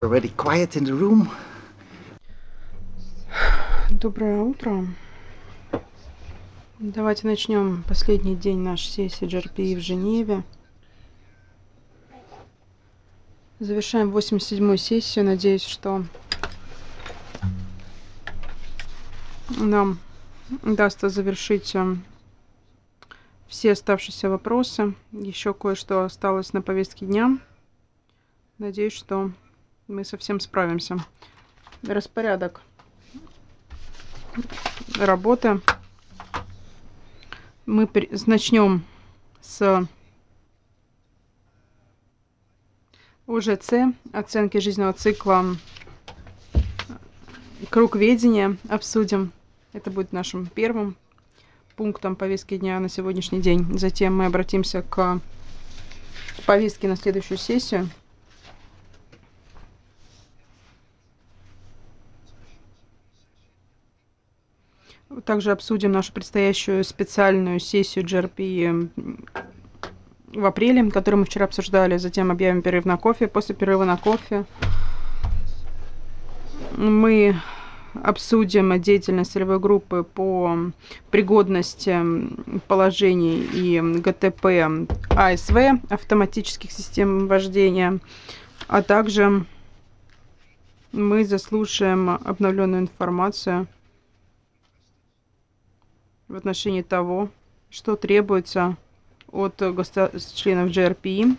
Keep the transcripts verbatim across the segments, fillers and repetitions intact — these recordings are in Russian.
Already quiet in the room. Доброе утро. Давайте начнем последний день нашей сессии джи ар пи и в Женеве. Завершаем восемьдесят седьмую сессию. Надеюсь, что нам удастся завершить все оставшиеся вопросы. Еще кое-что осталось на повестке дня. Надеюсь, что мы совсем справимся. Распорядок работы. Мы начнем с о жэ цэ, оценки жизненного цикла, круг ведения обсудим. Это будет нашим первым пунктом повестки дня на сегодняшний день. Затем мы обратимся к повестке на следующую сессию. Также обсудим нашу предстоящую специальную сессию джи ар пи в апреле, которую мы вчера обсуждали. Затем объявим перерыв на кофе. После перерыва на кофе мы обсудим деятельность целевой группы по пригодности положений и гэ тэ пэ а эс вэ, автоматических систем вождения, а также мы заслушаем обновленную информацию в отношении того, что требуется от членов джи ар пи.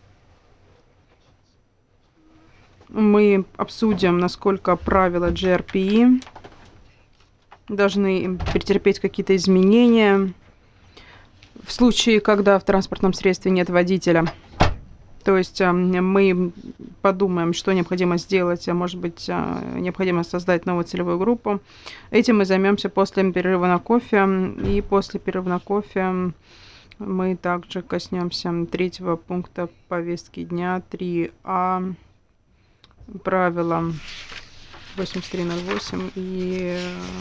Мы обсудим, насколько правила джи ар пи должны претерпеть какие-то изменения в случае, когда в транспортном средстве нет водителя. То есть мы подумаем, что необходимо сделать, а может быть, необходимо создать новую целевую группу. Этим мы займемся после перерыва на кофе. И после перерыва на кофе мы также коснемся третьего пункта повестки дня, три а, правила восемьдесят три ноль восемь и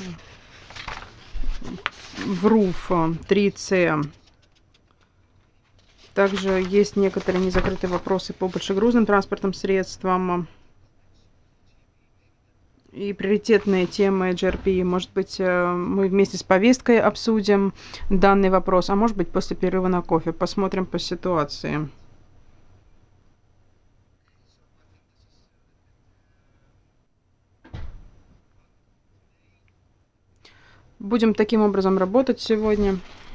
в эр у эф три цэ. Также есть некоторые незакрытые вопросы по большегрузным транспортным средствам и приоритетные темы джи ар пи. Может быть, мы вместе с повесткой обсудим данный вопрос, а может быть, после перерыва на кофе. Посмотрим по ситуации. Будем таким образом работать сегодня.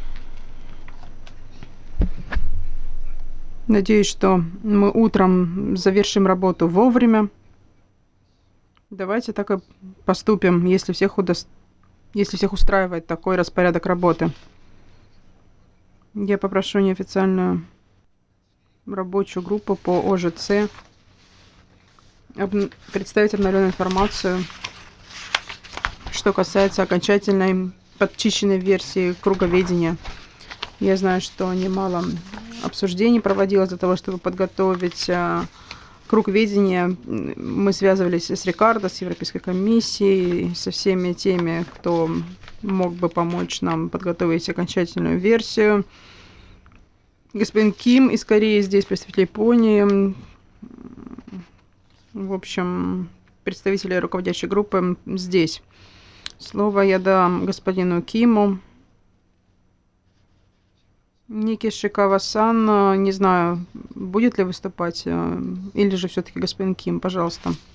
Надеюсь, что мы утром завершим работу вовремя. Давайте так и поступим, если всех, удо... если всех устраивает такой распорядок работы. Я попрошу неофициальную рабочую группу по о жэ цэ об... представить обновленную информацию, что касается окончательной подчищенной версии круговедения. Я знаю, что немало обсуждений проводилось для того, чтобы подготовить круг ведения. Мы связывались с Рикардо, с Европейской комиссией, со всеми теми, кто мог бы помочь нам подготовить окончательную версию. Господин Ким из Кореи здесь, представитель Японии. В общем, представители руководящей группы здесь. Слово я дам господину Киму. Ники Шикава-сан, не знаю, будет ли выступать, или же все-таки господин Ким, пожалуйста.